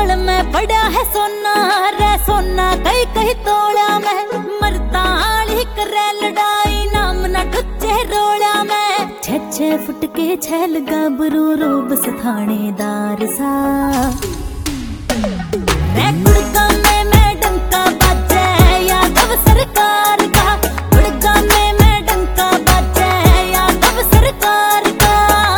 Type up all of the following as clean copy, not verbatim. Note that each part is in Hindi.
कोल में पड़ा है सोना रे सोना कई कई तोड़ा में मरता आली करे लड़ाई नाम ना टुच्चे रोड़ा में 6-6 फुट के छैल गाबरू रूप थानेदार सा रे गुड़गा में मैं डंका बाजे यादव सरकार का गुड़गा में मैं डंका बाजे यादव सरकार का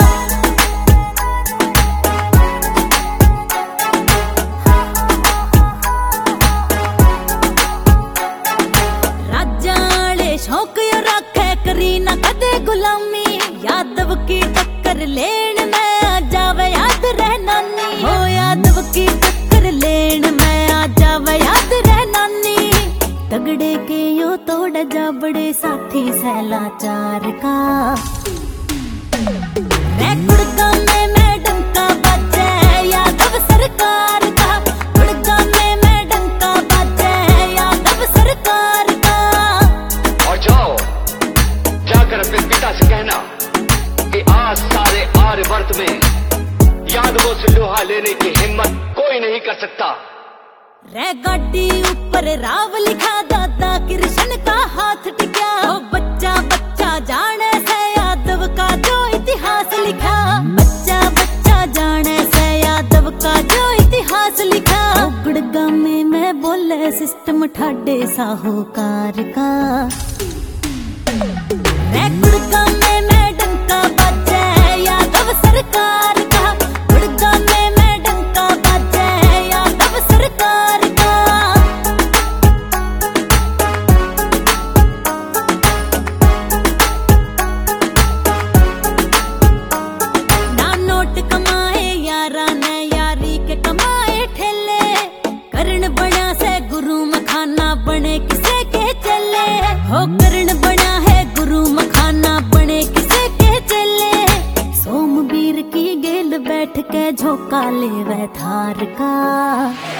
राजाले शौक यो रखे करी ना कदे गुलामी यादव की टक्कर लेन में आ जावे याद रह नानी हो यादव की टक्कर लेन में आ जावे याद रह नानी तगड़े के यो तोड़ जा बड़े साथी सैलाचार का रे गुड़गा में मैं डंका बाजे यादव सरकार का गुड़गा में मैं डंका बाजे यादव सरकार का और जाओ जाकर अपने पिता से कहना कि आज सारे आर्यवर्त में यादवों से लोहा लेने की हिम्मत कोई नहीं कर सकता। रे गाड़ी ऊपर राव लिखा दादा कृष्ण का हाथ टिका ओ बच्चा बच्चा जाने से यादव का जो इतिहास लिखा बच्चा बच्चा जाने से यादव का जो इतिहास लिखा ओ गुड़गा में मैं बोले सिस्टम ठाडे साहूकार का रे गुड़गा में मैं डंका बाजे यादव सरकार का गुड़गा में मैं डंका बाजे यादव सरकार का ना नोट कमाए यारा ने यारी के कमाए ठेले करण बना से गुरु मखाना बने किसे के चले हो करण बना है गुरु मखाना बने किसे के चले सोमवीर की गेल बैठ के झोंका ले वह थार का।